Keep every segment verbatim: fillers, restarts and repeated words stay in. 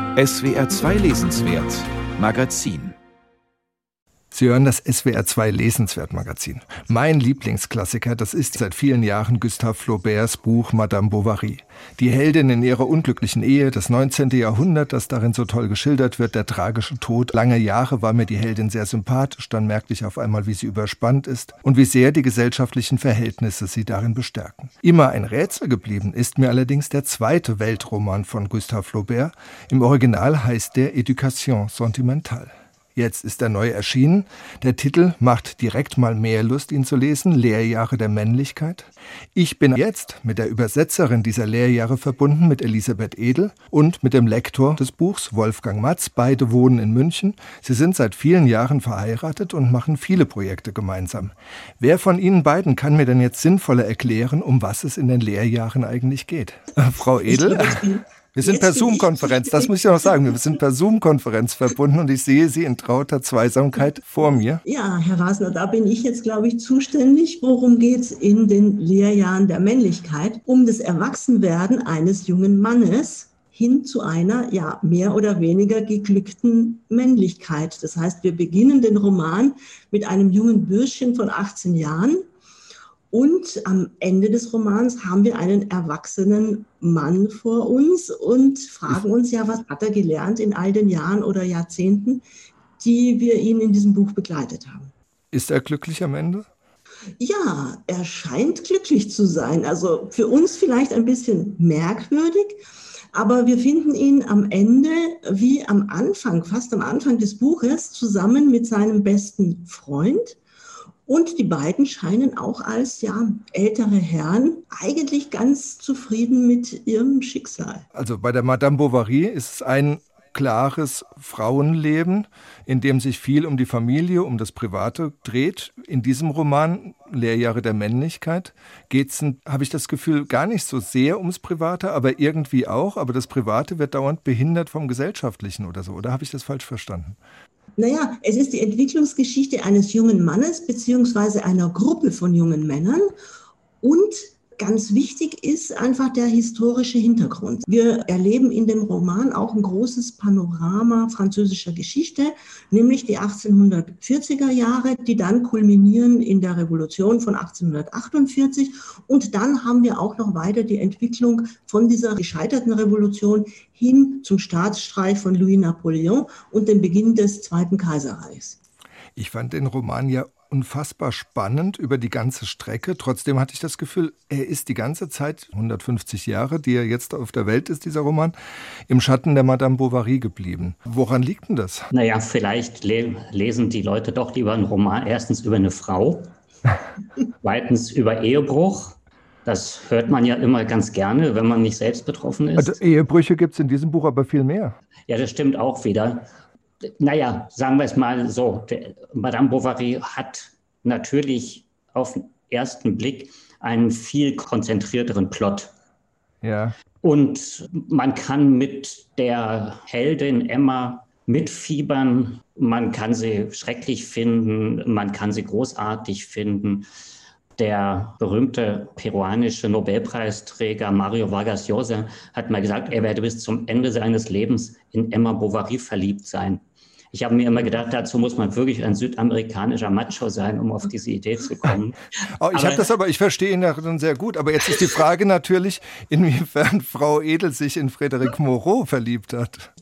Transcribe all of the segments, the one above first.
S W R zwei Lesenswert Magazin. Sie hören das S W R zwei Lesenswert-Magazin. Mein Lieblingsklassiker, das ist seit vielen Jahren Gustave Flauberts Buch Madame Bovary. Die Heldin in ihrer unglücklichen Ehe, das neunzehnte Jahrhundert, das darin so toll geschildert wird, der tragische Tod. Lange Jahre war mir die Heldin sehr sympathisch, dann merkte ich auf einmal, wie sie überspannt ist und wie sehr die gesellschaftlichen Verhältnisse sie darin bestärken. Immer ein Rätsel geblieben ist mir allerdings der zweite Weltroman von Gustave Flaubert. Im Original heißt der Éducation sentimentale. Jetzt ist er neu erschienen. Der Titel macht direkt mal mehr Lust, ihn zu lesen. Lehrjahre der Männlichkeit. Ich bin jetzt mit der Übersetzerin dieser Lehrjahre verbunden, mit Elisabeth Edel und mit dem Lektor des Buchs, Wolfgang Matz. Beide wohnen in München. Sie sind seit vielen Jahren verheiratet und machen viele Projekte gemeinsam. Wer von Ihnen beiden kann mir denn jetzt sinnvoller erklären, um was es in den Lehrjahren eigentlich geht? Äh, Frau Edel? Wir sind per Zoom-Konferenz, das muss ich noch sagen, wir sind per Zoom-Konferenz verbunden und ich sehe Sie in trauter Zweisamkeit vor mir. Ja, Herr Rasner, da bin ich jetzt, glaube ich, zuständig. Worum geht es in den Lehrjahren der Männlichkeit? Um das Erwachsenwerden eines jungen Mannes hin zu einer, ja, mehr oder weniger geglückten Männlichkeit. Das heißt, wir beginnen den Roman mit einem jungen Bürschchen von achtzehn Jahren. Und am Ende des Romans haben wir einen erwachsenen Mann vor uns und fragen uns ja, was hat er gelernt in all den Jahren oder Jahrzehnten, die wir ihn in diesem Buch begleitet haben. Ist er glücklich am Ende? Ja, er scheint glücklich zu sein. Also für uns vielleicht ein bisschen merkwürdig, aber wir finden ihn am Ende wie am Anfang, fast am Anfang des Buches, zusammen mit seinem besten Freund. Und die beiden scheinen auch als ja, ältere Herren eigentlich ganz zufrieden mit ihrem Schicksal. Also bei der Madame Bovary ist es ein klares Frauenleben, in dem sich viel um die Familie, um das Private dreht. In diesem Roman, Lehrjahre der Männlichkeit, geht es, habe ich das Gefühl, gar nicht so sehr ums Private, aber irgendwie auch. Aber das Private wird dauernd behindert vom Gesellschaftlichen oder so. Oder habe ich das falsch verstanden? Naja, es ist die Entwicklungsgeschichte eines jungen Mannes beziehungsweise einer Gruppe von jungen Männern und ganz wichtig ist einfach der historische Hintergrund. Wir erleben in dem Roman auch ein großes Panorama französischer Geschichte, nämlich die achtzehnhundertvierziger Jahre, die dann kulminieren in der Revolution von achtzehnhundertachtundvierzig. Und dann haben wir auch noch weiter die Entwicklung von dieser gescheiterten Revolution hin zum Staatsstreich von Louis Napoleon und dem Beginn des Zweiten Kaiserreichs. Ich fand den Roman ja unfassbar spannend über die ganze Strecke. Trotzdem hatte ich das Gefühl, er ist die ganze Zeit, hundertfünfzig Jahre, die er jetzt auf der Welt ist, dieser Roman, im Schatten der Madame Bovary geblieben. Woran liegt denn das? Naja, vielleicht le- lesen die Leute doch lieber einen Roman erstens über eine Frau, zweitens über Ehebruch. Das hört man ja immer ganz gerne, wenn man nicht selbst betroffen ist. Also Ehebrüche gibt es in diesem Buch aber viel mehr. Ja, das stimmt auch wieder. Naja, sagen wir es mal so, der, Madame Bovary hat natürlich auf den ersten Blick einen viel konzentrierteren Plot. Ja. Und man kann mit der Heldin Emma mitfiebern, man kann sie schrecklich finden, man kann sie großartig finden. Der berühmte peruanische Nobelpreisträger Mario Vargas Llosa hat mal gesagt, er werde bis zum Ende seines Lebens in Emma Bovary verliebt sein. Ich habe mir immer gedacht, dazu muss man wirklich ein südamerikanischer Macho sein, um auf diese Idee zu kommen. Oh, ich habe das aber, ich verstehe ihn darin sehr gut. Aber jetzt ist die Frage natürlich, inwiefern Frau Edel sich in Frédéric Moreau verliebt hat.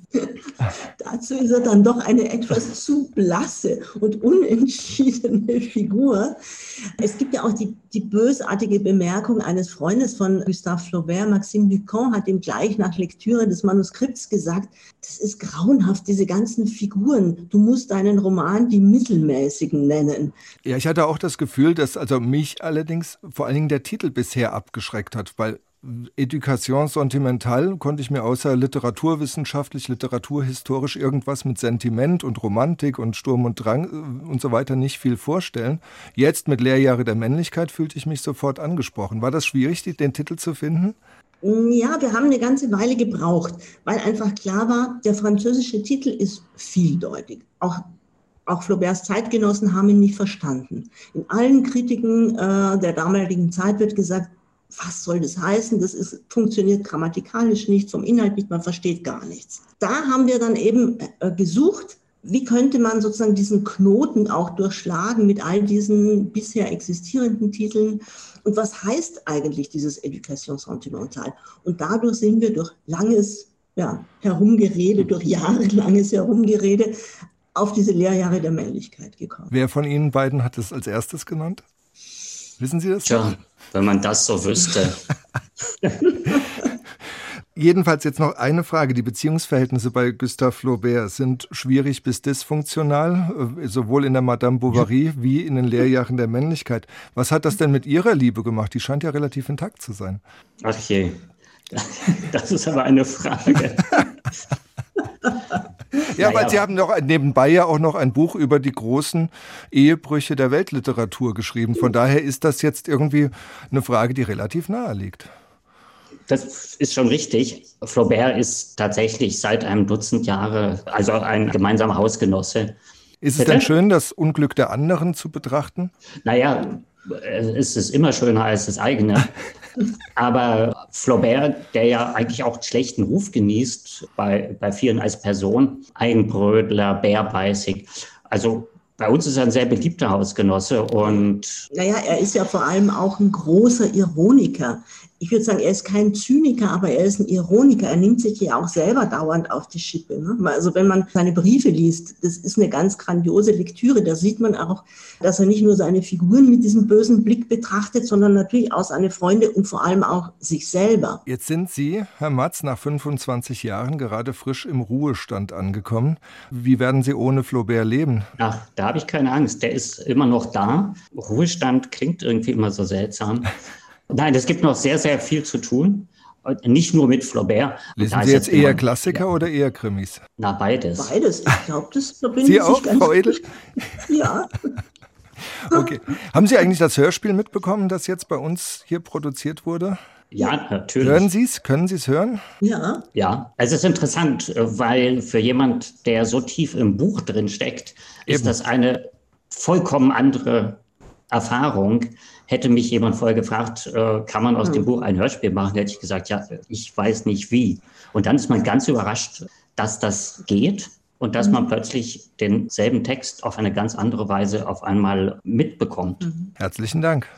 Dazu ist er dann doch eine etwas zu blasse und unentschiedene Figur. Es gibt ja auch die, die bösartige Bemerkung eines Freundes von Gustave Flaubert, Maxime Ducamp, hat ihm gleich nach Lektüre des Manuskripts gesagt, das ist grauenhaft, diese ganzen Figuren. Du musst deinen Roman die Mittelmäßigen nennen. Ja, ich hatte auch das Gefühl, dass also mich allerdings vor allen Dingen der Titel bisher abgeschreckt hat, weil Éducation sentimentale konnte ich mir außer literaturwissenschaftlich, literaturhistorisch irgendwas mit Sentiment und Romantik und Sturm und Drang und so weiter nicht viel vorstellen. Jetzt mit Lehrjahre der Männlichkeit fühlte ich mich sofort angesprochen. War das schwierig, den Titel zu finden? Ja, wir haben eine ganze Weile gebraucht, weil einfach klar war, der französische Titel ist vieldeutig. Auch Auch Flauberts Zeitgenossen haben ihn nicht verstanden. In allen Kritiken äh, der damaligen Zeit wird gesagt, was soll das heißen? Das ist, funktioniert grammatikalisch nicht, vom Inhalt nicht, man versteht gar nichts. Da haben wir dann eben äh, gesucht, wie könnte man sozusagen diesen Knoten auch durchschlagen mit all diesen bisher existierenden Titeln? Und was heißt eigentlich dieses Education Sentimentale? Und dadurch sind wir durch langes ja, Herumgerede, durch jahrelanges Herumgerede auf diese Lehrjahre der Männlichkeit gekommen. Wer von Ihnen beiden hat es als erstes genannt? Wissen Sie das? Tja, wenn man das so wüsste. Jedenfalls jetzt noch eine Frage. Die Beziehungsverhältnisse bei Gustave Flaubert sind schwierig bis dysfunktional, sowohl in der Madame Bovary wie in den Lehrjahren der Männlichkeit. Was hat das denn mit Ihrer Liebe gemacht? Die scheint ja relativ intakt zu sein. Ach je, das ist aber eine Frage. Ja, naja, weil Sie haben doch nebenbei ja auch noch ein Buch über die großen Ehebrüche der Weltliteratur geschrieben. Von daher ist das jetzt irgendwie eine Frage, die relativ nahe liegt. Das ist schon richtig. Flaubert ist tatsächlich seit einem Dutzend Jahre, also ein gemeinsamer Hausgenosse. Ist es Bitte? denn schön, das Unglück der anderen zu betrachten? Naja, es ist immer schöner als das eigene. Aber Flaubert, der ja eigentlich auch einen schlechten Ruf genießt bei, bei vielen als Person, Eigenbrötler, bärbeißig. Also bei uns ist er ein sehr beliebter Hausgenosse und... Naja, er ist ja vor allem auch ein großer Ironiker. Ich würde sagen, er ist kein Zyniker, aber er ist ein Ironiker. Er nimmt sich ja auch selber dauernd auf die Schippe. Ne? Also wenn man seine Briefe liest, das ist eine ganz grandiose Lektüre. Da sieht man auch, dass er nicht nur seine Figuren mit diesem bösen Blick betrachtet, sondern natürlich auch seine Freunde und vor allem auch sich selber. Jetzt sind Sie, Herr Matz, nach fünfundzwanzig Jahren gerade frisch im Ruhestand angekommen. Wie werden Sie ohne Flaubert leben? Ach, da habe ich keine Angst. Der ist immer noch da. Ruhestand klingt irgendwie immer so seltsam. Nein, es gibt noch sehr, sehr viel zu tun. Nicht nur mit Flaubert. Lesen Sie jetzt eher Klassiker ja. oder eher Krimis? Na, beides. Beides. Ich glaube, das verbindet Sie sich auch, ganz Frau Edel? Ja. Okay. Haben Sie eigentlich das Hörspiel mitbekommen, das jetzt bei uns hier produziert wurde? Ja, natürlich. Hören Sie es? Können Sie es hören? Ja. Ja, es ist interessant, weil für jemand, der so tief im Buch drin steckt, ist Eben. das eine vollkommen andere Erfahrung. Hätte mich jemand vorher gefragt, äh, kann man aus mhm. dem Buch ein Hörspiel machen, hätte ich gesagt, ja, ich weiß nicht wie. Und dann ist man ganz überrascht, dass das geht und dass mhm. man plötzlich denselben Text auf eine ganz andere Weise auf einmal mitbekommt. Mhm. Herzlichen Dank.